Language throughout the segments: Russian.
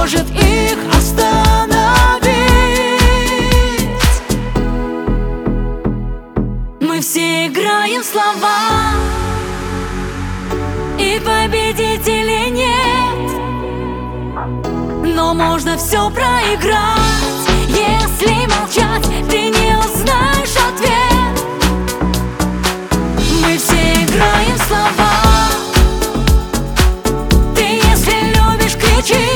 сможет их остановить. Мы все играем в слова, и победителей нет, но можно все проиграть. Если молчать, ты не узнаешь ответ. Мы все играем в слова. Ты, если любишь, кричи,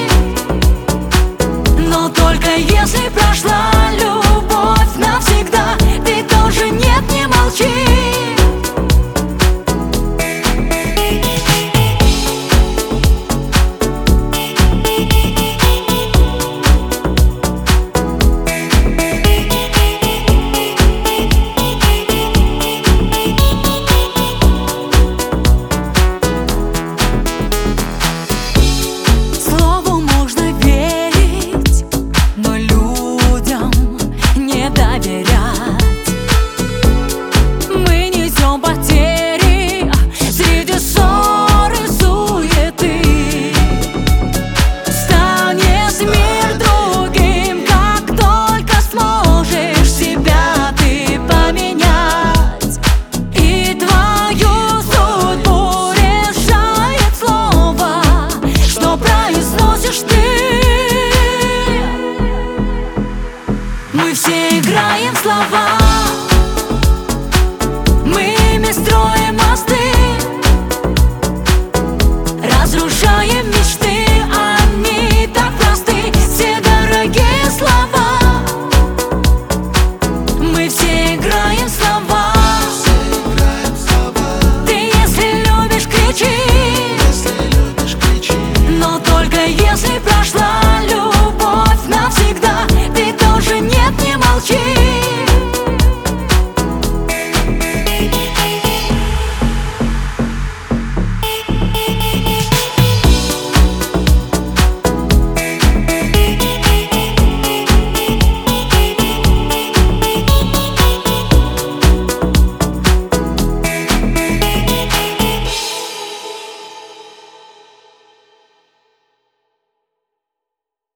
но только если прошла любовь навсегда. Ты тоже нет, не молчи. Мы все играем в слова, мы ими строим мосты, разрушаем мечты.